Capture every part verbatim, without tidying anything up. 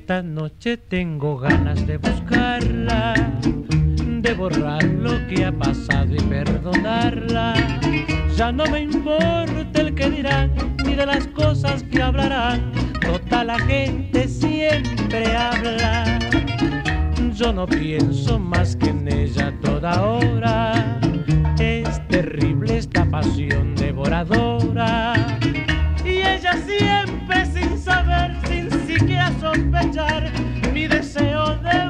esta noche tengo ganas de buscarla, de borrar lo que ha pasado y perdonarla. Ya no me importa el que dirán, ni de las cosas que hablarán. Toda la gente siempre habla. Yo no pienso más que en ella toda hora. Es terrible esta pasión devoradora. Y ella siempre sin saber, sin siquiera sospechar, mi deseo de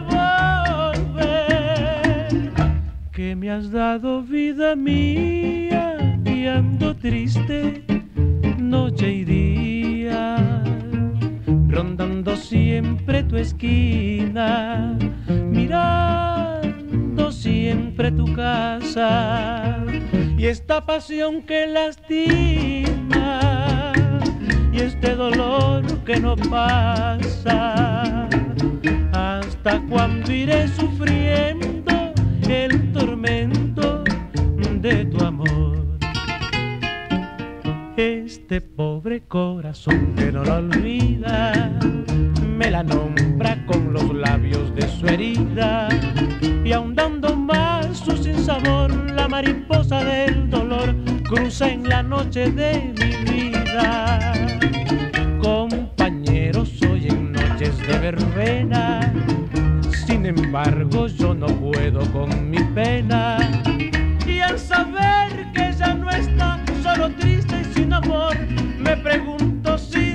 volver. Que me has dado vida mía y ando triste noche y día, rondando siempre tu esquina, mirando siempre tu casa. Y esta pasión que lastima y este dolor que no pasa, ¿hasta cuándo iré sufriendo el tormento de tu amor? Este pobre corazón que no lo olvida, me la nombra con los labios de su herida, y ahondando más su sinsabor, la mariposa del dolor cruza en la noche de mi vida. Compañero, soy en noches de verbena, sin embargo yo no puedo con mi pena. Y al saber que ya no está, solo triste y sin amor, me pregunto sin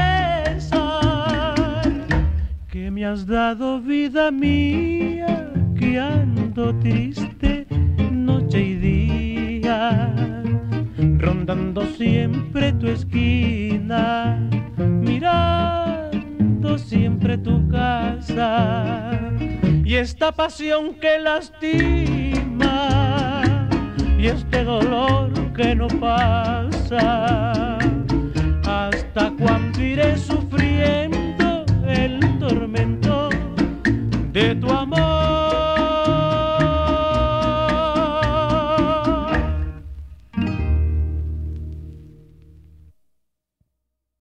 cesar: ¿qué me has dado, vida mía, que ando triste noche y día, rondando siempre tu esquina, mirando siempre tu casa? Y esta pasión que lastima y este dolor que no pasa, ¿hasta cuándo iré sufriendo el tormento de tu amor?